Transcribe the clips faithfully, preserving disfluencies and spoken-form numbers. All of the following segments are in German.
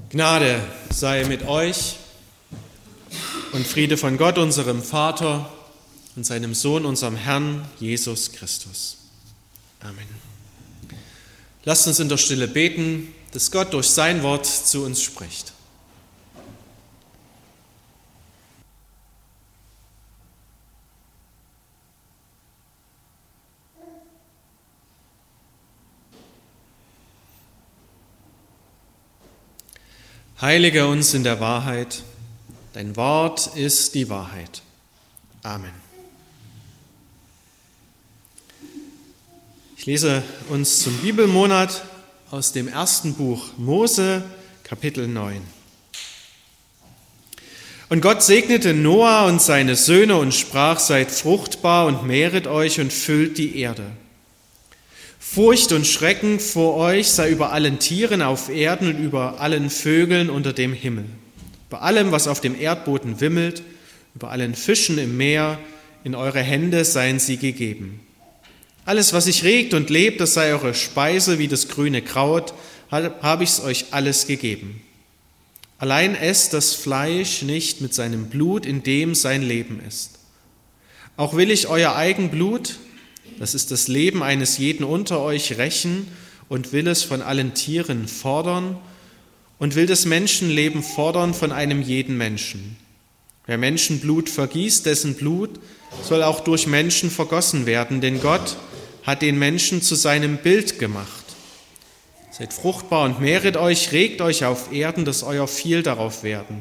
Gnade sei mit euch und Friede von Gott, unserem Vater und seinem Sohn, unserem Herrn Jesus Christus. Amen. Lasst uns in der Stille beten, dass Gott durch sein Wort zu uns spricht. Heilige uns in der Wahrheit, dein Wort ist die Wahrheit. Amen. Ich lese uns zum Bibelmonat aus dem ersten Buch Mose, Kapitel neun. Und Gott segnete Noah und seine Söhne und sprach: Seid fruchtbar und mehret euch und füllt die Erde. Furcht und Schrecken vor euch sei über allen Tieren auf Erden und über allen Vögeln unter dem Himmel, über allem, was auf dem Erdboden wimmelt, über allen Fischen im Meer, in eure Hände seien sie gegeben. Alles, was sich regt und lebt, das sei eure Speise wie das grüne Kraut, habe ich's euch alles gegeben. Allein esst das Fleisch nicht mit seinem Blut, in dem sein Leben ist. Auch will ich euer Eigenblut, das ist das Leben eines jeden unter euch, rächen und will es von allen Tieren fordern und will das Menschenleben fordern von einem jeden Menschen. Wer Menschenblut vergießt, dessen Blut soll auch durch Menschen vergossen werden, denn Gott hat den Menschen zu seinem Bild gemacht. Seid fruchtbar und mehret euch, regt euch auf Erden, dass euer viel darauf werden.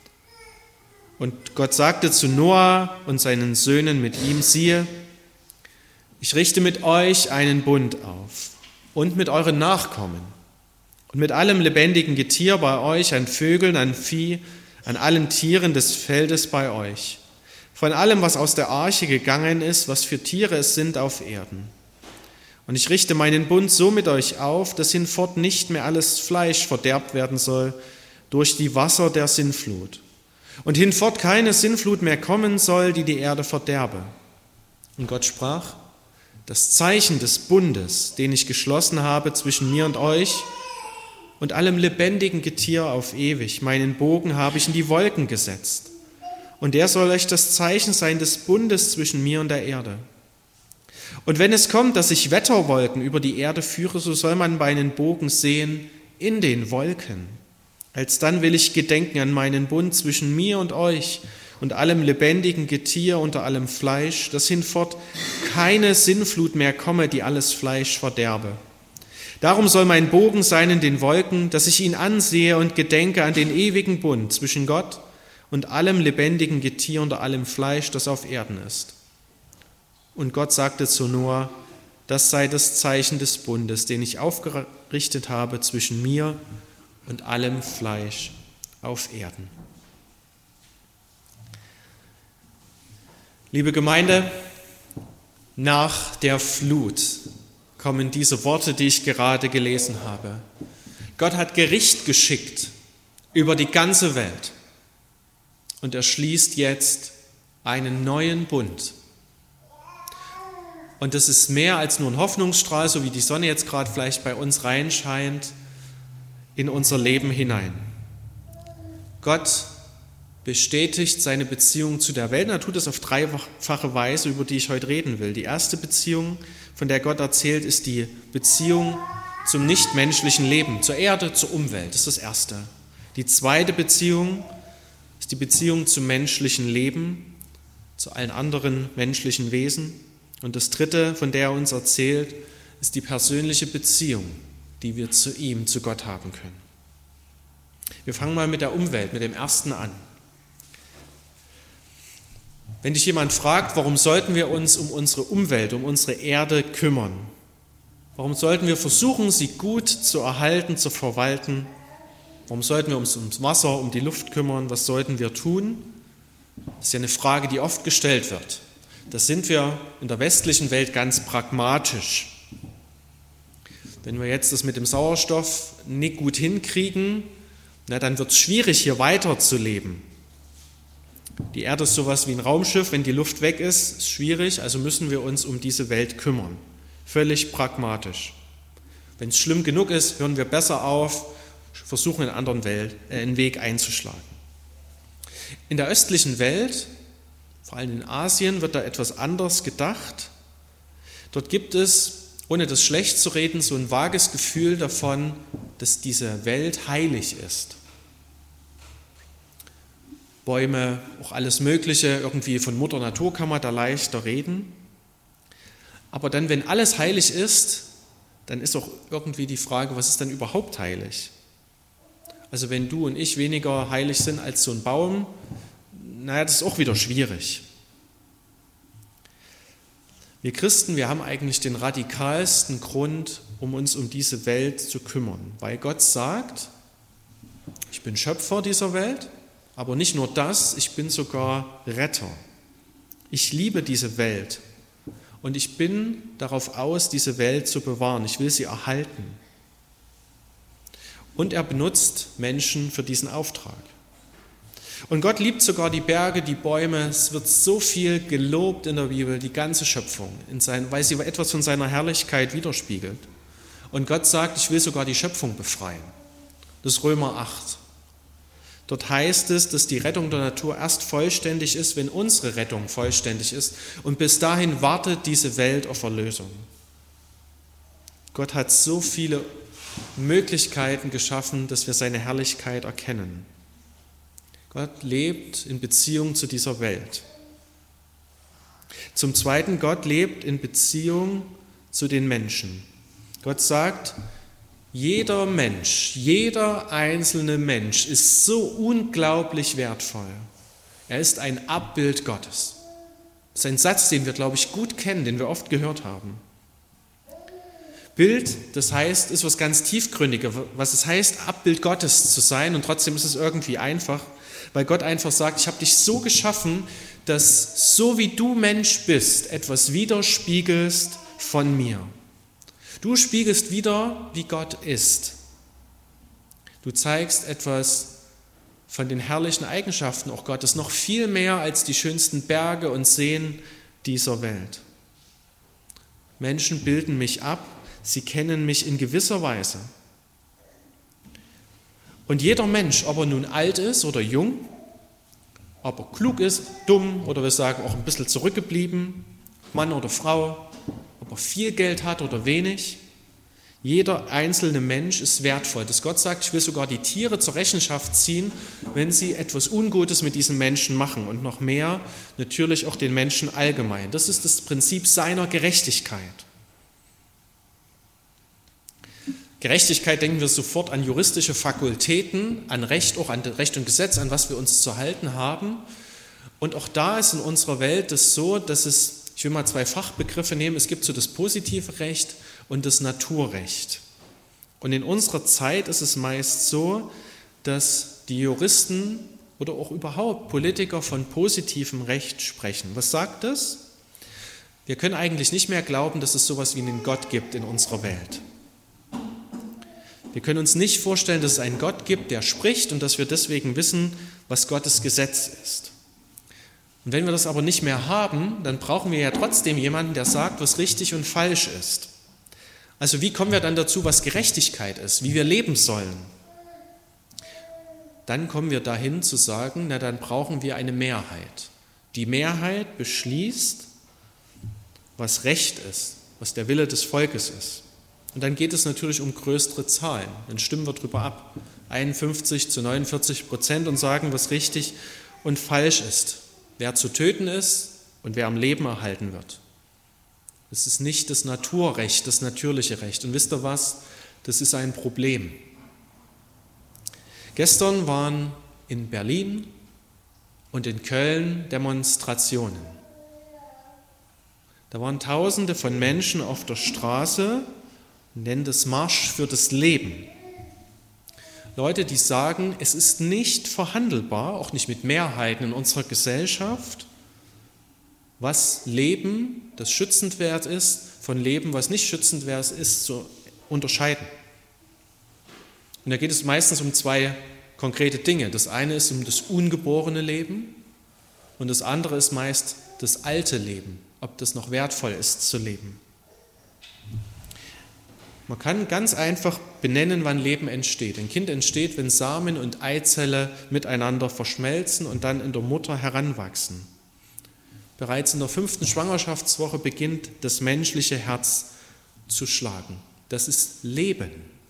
Und Gott sagte zu Noah und seinen Söhnen mit ihm: Siehe, ich richte mit euch einen Bund auf und mit euren Nachkommen und mit allem lebendigen Getier bei euch, an Vögeln, an Vieh, an allen Tieren des Feldes bei euch, von allem, was aus der Arche gegangen ist, was für Tiere es sind auf Erden. Und ich richte meinen Bund so mit euch auf, dass hinfort nicht mehr alles Fleisch verderbt werden soll durch die Wasser der Sintflut. Und hinfort keine Sintflut mehr kommen soll, die die Erde verderbe. Und Gott sprach: Das Zeichen des Bundes, den ich geschlossen habe zwischen mir und euch und allem lebendigen Getier auf ewig, meinen Bogen habe ich in die Wolken gesetzt. Und der soll euch das Zeichen sein des Bundes zwischen mir und der Erde. Und wenn es kommt, dass ich Wetterwolken über die Erde führe, so soll man meinen Bogen sehen in den Wolken. Alsdann will ich gedenken an meinen Bund zwischen mir und euch und allem lebendigen Getier unter allem Fleisch, dass hinfort keine Sintflut mehr komme, die alles Fleisch verderbe. Darum soll mein Bogen sein in den Wolken, dass ich ihn ansehe und gedenke an den ewigen Bund zwischen Gott und allem lebendigen Getier unter allem Fleisch, das auf Erden ist. Und Gott sagte zu Noah: Das sei das Zeichen des Bundes, den ich aufgerichtet habe zwischen mir und allem Fleisch auf Erden. Liebe Gemeinde, nach der Flut kommen diese Worte, die ich gerade gelesen habe. Gott hat Gericht geschickt über die ganze Welt und er schließt jetzt einen neuen Bund. Und das ist mehr als nur ein Hoffnungsstrahl, so wie die Sonne jetzt gerade vielleicht bei uns reinscheint, in unser Leben hinein. Gott bestätigt seine Beziehung zu der Welt. Und er tut es auf dreifache Weise, über die ich heute reden will. Die erste Beziehung, von der Gott erzählt, ist die Beziehung zum nichtmenschlichen Leben, zur Erde, zur Umwelt. Das ist das Erste. Die zweite Beziehung ist die Beziehung zum menschlichen Leben, zu allen anderen menschlichen Wesen. Und das Dritte, von der er uns erzählt, ist die persönliche Beziehung, die wir zu ihm, zu Gott haben können. Wir fangen mal mit der Umwelt, mit dem Ersten an. Wenn dich jemand fragt, warum sollten wir uns um unsere Umwelt, um unsere Erde kümmern? Warum sollten wir versuchen, sie gut zu erhalten, zu verwalten? Warum sollten wir uns ums Wasser, um die Luft kümmern? Was sollten wir tun? Das ist ja eine Frage, die oft gestellt wird. Das sind wir in der westlichen Welt ganz pragmatisch. Wenn wir jetzt das mit dem Sauerstoff nicht gut hinkriegen, na, dann wird es schwierig, hier weiterzuleben. Die Erde ist sowas wie ein Raumschiff, wenn die Luft weg ist, ist schwierig, also müssen wir uns um diese Welt kümmern. Völlig pragmatisch. Wenn es schlimm genug ist, hören wir besser auf, versuchen, einen anderen Welt, äh, einen Weg einzuschlagen. In der östlichen Welt, vor allem in Asien, wird da etwas anders gedacht. Dort gibt es, ohne das schlecht zu reden, so ein vages Gefühl davon, dass diese Welt heilig ist. Bäume, auch alles Mögliche, irgendwie von Mutter Natur kann man da leichter reden. Aber dann, wenn alles heilig ist, dann ist auch irgendwie die Frage, was ist denn überhaupt heilig? Also wenn du und ich weniger heilig sind als so ein Baum, naja, das ist auch wieder schwierig. Wir Christen, wir haben eigentlich den radikalsten Grund, um uns um diese Welt zu kümmern, weil Gott sagt, ich bin Schöpfer dieser Welt, aber nicht nur das, ich bin sogar Retter. Ich liebe diese Welt und ich bin darauf aus, diese Welt zu bewahren. Ich will sie erhalten. Und er benutzt Menschen für diesen Auftrag. Und Gott liebt sogar die Berge, die Bäume. Es wird so viel gelobt in der Bibel, die ganze Schöpfung, in sein, weil sie etwas von seiner Herrlichkeit widerspiegelt. Und Gott sagt, ich will sogar die Schöpfung befreien. Das ist Römer acht. Dort heißt es, dass die Rettung der Natur erst vollständig ist, wenn unsere Rettung vollständig ist. Und bis dahin wartet diese Welt auf Erlösung. Gott hat so viele Möglichkeiten geschaffen, dass wir seine Herrlichkeit erkennen. Gott lebt in Beziehung zu dieser Welt. Zum Zweiten, Gott lebt in Beziehung zu den Menschen. Gott sagt, jeder Mensch, jeder einzelne Mensch ist so unglaublich wertvoll. Er ist ein Abbild Gottes. Das ist ein Satz, den wir, glaube ich, gut kennen, den wir oft gehört haben. Bild, das heißt, ist was ganz Tiefgründiges, was es heißt, Abbild Gottes zu sein, und trotzdem ist es irgendwie einfach, weil Gott einfach sagt, ich habe dich so geschaffen, dass so wie du Mensch bist, etwas widerspiegelst von mir. Du spiegelst wider, wie Gott ist. Du zeigst etwas von den herrlichen Eigenschaften auch Gottes, noch viel mehr als die schönsten Berge und Seen dieser Welt. Menschen bilden mich ab, sie kennen mich in gewisser Weise. Und jeder Mensch, ob er nun alt ist oder jung, ob er klug ist, dumm oder wir sagen auch ein bisschen zurückgeblieben, Mann oder Frau, ob er viel Geld hat oder wenig, jeder einzelne Mensch ist wertvoll. Dass Gott sagt, ich will sogar die Tiere zur Rechenschaft ziehen, wenn sie etwas Ungutes mit diesen Menschen machen, und noch mehr natürlich auch den Menschen allgemein. Das ist das Prinzip seiner Gerechtigkeit. Gerechtigkeit denken wir sofort an juristische Fakultäten, an Recht, auch an Recht und Gesetz, an was wir uns zu halten haben. Und auch da ist in unserer Welt das so, dass es, ich will mal zwei Fachbegriffe nehmen, es gibt so das positive Recht und das Naturrecht. Und in unserer Zeit ist es meist so, dass die Juristen oder auch überhaupt Politiker von positivem Recht sprechen. Was sagt das? Wir können eigentlich nicht mehr glauben, dass es sowas wie einen Gott gibt in unserer Welt. Wir können uns nicht vorstellen, dass es einen Gott gibt, der spricht und dass wir deswegen wissen, was Gottes Gesetz ist. Und wenn wir das aber nicht mehr haben, dann brauchen wir ja trotzdem jemanden, der sagt, was richtig und falsch ist. Also wie kommen wir dann dazu, was Gerechtigkeit ist, wie wir leben sollen? Dann kommen wir dahin zu sagen, na dann brauchen wir eine Mehrheit. Die Mehrheit beschließt, was Recht ist, was der Wille des Volkes ist. Und dann geht es natürlich um größere Zahlen. Dann stimmen wir darüber ab, einundfünfzig zu neunundvierzig Prozent, und sagen, was richtig und falsch ist. Wer zu töten ist und wer am Leben erhalten wird. Das ist nicht das Naturrecht, das natürliche Recht. Und wisst ihr was? Das ist ein Problem. Gestern waren in Berlin und in Köln Demonstrationen. Da waren Tausende von Menschen auf der Straße, nennen das Marsch für das Leben. Leute, die sagen, es ist nicht verhandelbar, auch nicht mit Mehrheiten in unserer Gesellschaft, was Leben, das schützenswert ist, von Leben, was nicht schützenswert ist, zu unterscheiden. Und da geht es meistens um zwei konkrete Dinge. Das eine ist um das ungeborene Leben und das andere ist meist das alte Leben, ob das noch wertvoll ist zu leben. Man kann ganz einfach benennen, wann Leben entsteht. Ein Kind entsteht, wenn Samen und Eizelle miteinander verschmelzen und dann in der Mutter heranwachsen. Bereits in der fünften Schwangerschaftswoche beginnt das menschliche Herz zu schlagen. Das ist Leben.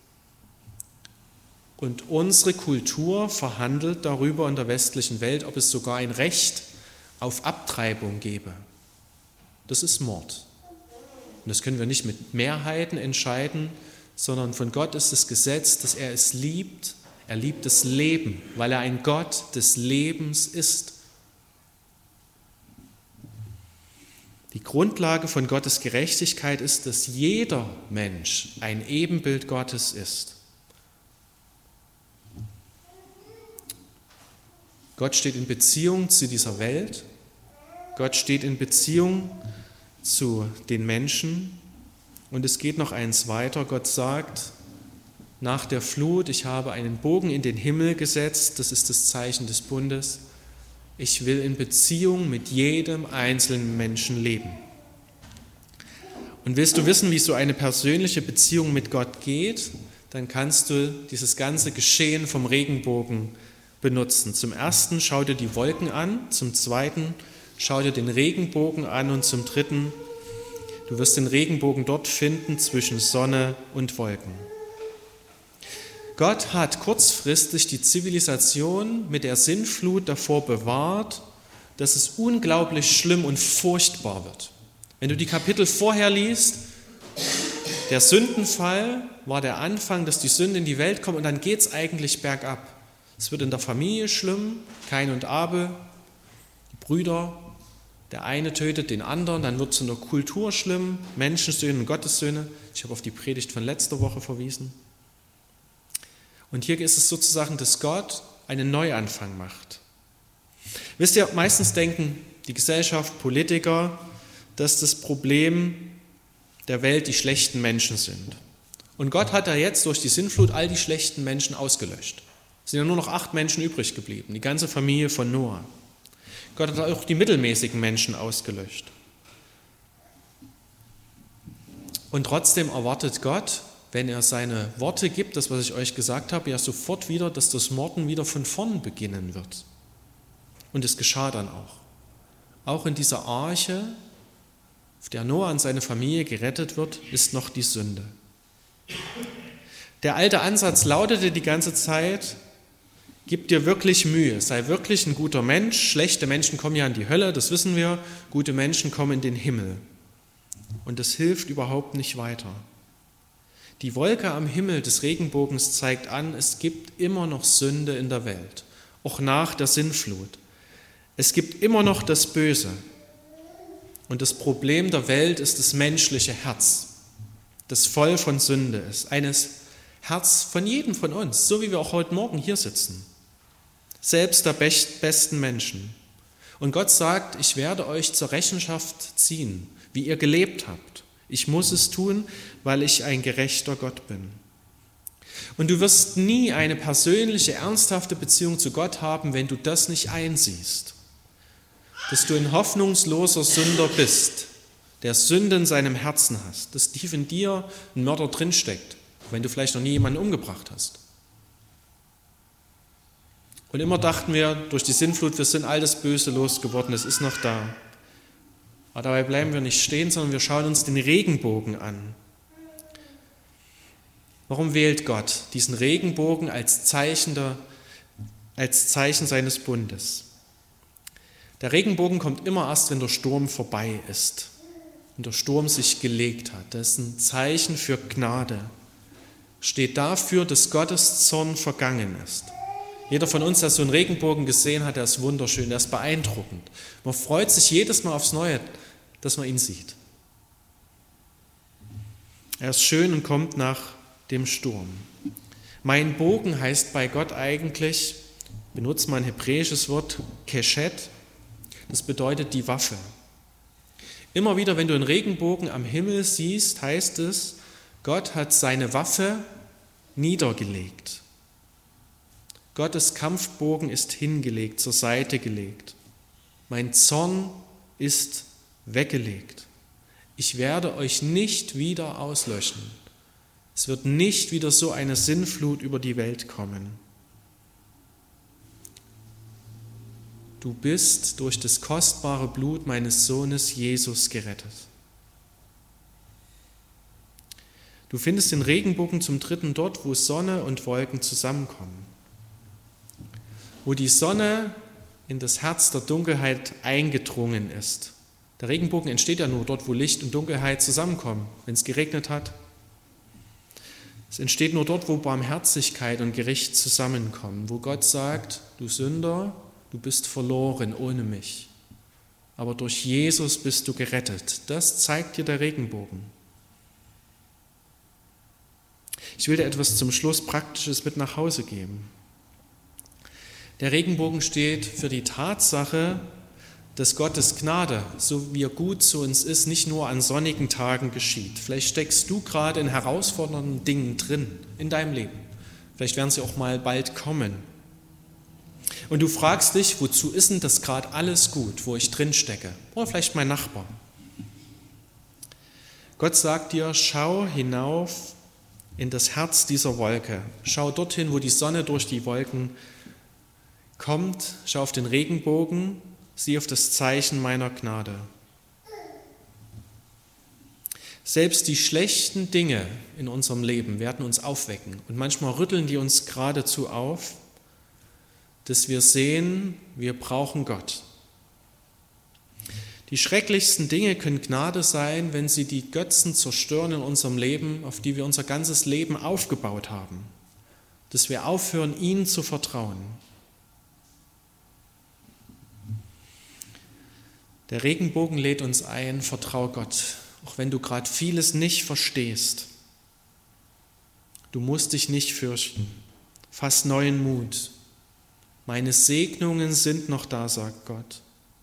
Und unsere Kultur verhandelt darüber in der westlichen Welt, ob es sogar ein Recht auf Abtreibung gebe. Das ist Mord. Und das können wir nicht mit Mehrheiten entscheiden, sondern von Gott ist das Gesetz, dass er es liebt. Er liebt das Leben, weil er ein Gott des Lebens ist. Die Grundlage von Gottes Gerechtigkeit ist, dass jeder Mensch ein Ebenbild Gottes ist. Gott steht in Beziehung zu dieser Welt. Gott steht in Beziehung zu den Menschen. Und es geht noch eins weiter. Gott sagt, nach der Flut, ich habe einen Bogen in den Himmel gesetzt, das ist das Zeichen des Bundes. Ich will in Beziehung mit jedem einzelnen Menschen leben. Und willst du wissen, wie so eine persönliche Beziehung mit Gott geht, dann kannst du dieses ganze Geschehen vom Regenbogen benutzen. Zum ersten schau dir die Wolken an, zum zweiten schau dir den Regenbogen an und zum dritten, du wirst den Regenbogen dort finden zwischen Sonne und Wolken. Gott hat kurzfristig die Zivilisation mit der Sintflut davor bewahrt, dass es unglaublich schlimm und furchtbar wird. Wenn du die Kapitel vorher liest, der Sündenfall war der Anfang, dass die Sünde in die Welt kommt und dann geht es eigentlich bergab. Es wird in der Familie schlimm, Kain und Abel, die Brüder, der eine tötet den anderen, dann wird es in der Kultur schlimm, Menschensöhne und Gottessöhne. Ich habe auf die Predigt von letzter Woche verwiesen. Und hier ist es sozusagen, dass Gott einen Neuanfang macht. Wisst ihr, meistens denken die Gesellschaft, Politiker, dass das Problem der Welt die schlechten Menschen sind. Und Gott hat da jetzt durch die Sintflut all die schlechten Menschen ausgelöscht. Es sind ja nur noch acht Menschen übrig geblieben, die ganze Familie von Noah. Gott hat auch die mittelmäßigen Menschen ausgelöscht. Und trotzdem erwartet Gott, wenn er seine Worte gibt, das, was ich euch gesagt habe, ja sofort wieder, dass das Morden wieder von vorn beginnen wird. Und es geschah dann auch. Auch in dieser Arche, auf der Noah und seine Familie gerettet wird, ist noch die Sünde. Der alte Ansatz lautete die ganze Zeit, gib dir wirklich Mühe, sei wirklich ein guter Mensch. Schlechte Menschen kommen ja in die Hölle, das wissen wir. Gute Menschen kommen in den Himmel. Und das hilft überhaupt nicht weiter. Die Wolke am Himmel des Regenbogens zeigt an, es gibt immer noch Sünde in der Welt, auch nach der Sintflut. Es gibt immer noch das Böse. Und das Problem der Welt ist das menschliche Herz, das voll von Sünde ist. Eines Herz von jedem von uns, so wie wir auch heute Morgen hier sitzen. Selbst der besten Menschen. Und Gott sagt, ich werde euch zur Rechenschaft ziehen, wie ihr gelebt habt. Ich muss es tun, weil ich ein gerechter Gott bin. Und du wirst nie eine persönliche, ernsthafte Beziehung zu Gott haben, wenn du das nicht einsiehst. Dass du ein hoffnungsloser Sünder bist, der Sünde in seinem Herzen hast, dass tief in dir ein Mörder drinsteckt, wenn du vielleicht noch nie jemanden umgebracht hast. Und immer dachten wir, durch die Sintflut, wir sind all das Böse losgeworden, es ist noch da. Aber dabei bleiben wir nicht stehen, sondern wir schauen uns den Regenbogen an. Warum wählt Gott diesen Regenbogen als Zeichen, der, als Zeichen seines Bundes? Der Regenbogen kommt immer erst, wenn der Sturm vorbei ist und der Sturm sich gelegt hat. Das ist ein Zeichen für Gnade. Steht dafür, dass Gottes Zorn vergangen ist. Jeder von uns, der so einen Regenbogen gesehen hat, der ist wunderschön, der ist beeindruckend. Man freut sich jedes Mal aufs Neue, dass man ihn sieht. Er ist schön und kommt nach dem Sturm. Mein Bogen heißt bei Gott eigentlich, benutzt man ein hebräisches Wort, Keshet, das bedeutet die Waffe. Immer wieder, wenn du einen Regenbogen am Himmel siehst, heißt es, Gott hat seine Waffe niedergelegt. Gottes Kampfbogen ist hingelegt, zur Seite gelegt. Mein Zorn ist weggelegt. Ich werde euch nicht wieder auslöschen. Es wird nicht wieder so eine Sinnflut über die Welt kommen. Du bist durch das kostbare Blut meines Sohnes Jesus gerettet. Du findest den Regenbogen zum dritten dort, wo Sonne und Wolken zusammenkommen. Wo die Sonne in das Herz der Dunkelheit eingedrungen ist. Der Regenbogen entsteht ja nur dort, wo Licht und Dunkelheit zusammenkommen, wenn es geregnet hat. Es entsteht nur dort, wo Barmherzigkeit und Gericht zusammenkommen, wo Gott sagt, du Sünder, du bist verloren ohne mich. Aber durch Jesus bist du gerettet. Das zeigt dir der Regenbogen. Ich will dir etwas zum Schluss Praktisches mit nach Hause geben. Der Regenbogen steht für die Tatsache, dass Gottes Gnade, so wie er gut zu uns ist, nicht nur an sonnigen Tagen geschieht. Vielleicht steckst du gerade in herausfordernden Dingen drin in deinem Leben. Vielleicht werden sie auch mal bald kommen. Und du fragst dich, wozu ist denn das gerade alles gut, wo ich drin stecke? Oder vielleicht mein Nachbar. Gott sagt dir, schau hinauf in das Herz dieser Wolke. Schau dorthin, wo die Sonne durch die Wolken kommt. Schau auf den Regenbogen, sieh auf das Zeichen meiner Gnade. Selbst die schlechten Dinge in unserem Leben werden uns aufwecken. Und manchmal rütteln die uns geradezu auf, dass wir sehen, wir brauchen Gott. Die schrecklichsten Dinge können Gnade sein, wenn sie die Götzen zerstören in unserem Leben, auf die wir unser ganzes Leben aufgebaut haben. Dass wir aufhören, ihnen zu vertrauen. Der Regenbogen lädt uns ein, vertrau Gott, auch wenn du gerade vieles nicht verstehst. Du musst dich nicht fürchten. Fass neuen Mut. Meine Segnungen sind noch da, sagt Gott.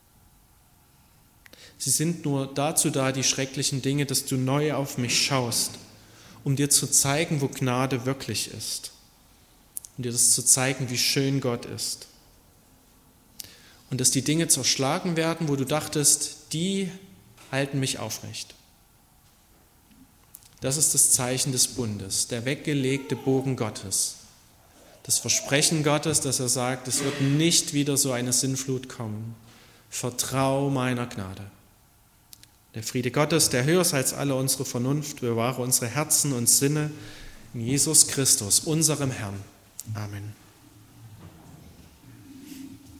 Sie sind nur dazu da, die schrecklichen Dinge, dass du neu auf mich schaust, um dir zu zeigen, wo Gnade wirklich ist. Um dir das zu zeigen, wie schön Gott ist. Und dass die Dinge zerschlagen werden, wo du dachtest, die halten mich aufrecht. Das ist das Zeichen des Bundes, der weggelegte Bogen Gottes. Das Versprechen Gottes, dass er sagt, es wird nicht wieder so eine Sinnflut kommen. Vertrau meiner Gnade. Der Friede Gottes, der höher ist als alle unsere Vernunft, bewahre unsere Herzen und Sinne in Jesus Christus, unserem Herrn. Amen.